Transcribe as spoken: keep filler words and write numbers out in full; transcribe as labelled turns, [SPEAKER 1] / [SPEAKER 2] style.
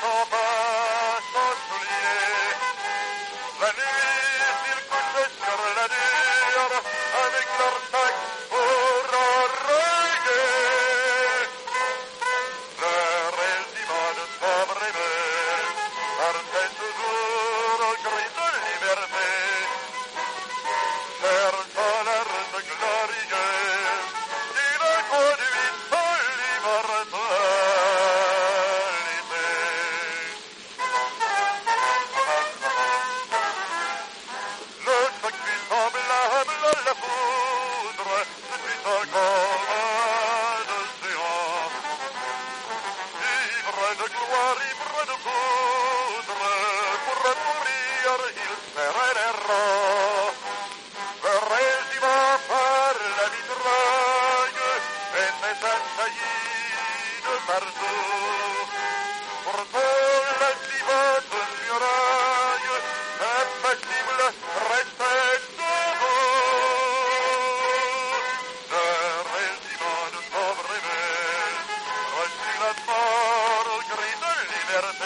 [SPEAKER 1] s'en va sans soulier. La nuit, ils couchent sur la dure avec leur sac pour enrailler. Le régiment de sombre et bleu partait toujours au cri de liberté. Cherchant la route glorieuse qui le conduit à l'immortalité. Le choc fut semblable à la foudre, ce fut encore un océan. Ivre de gloire, ivre de poudre, pour mourir, il serrait les rangs. Le régiment par la mitraille était assailli de partout. Pourtant la si haute muraille, impassible, restait debout. Le régiment de sombre et reçut la mort au cri de liberté.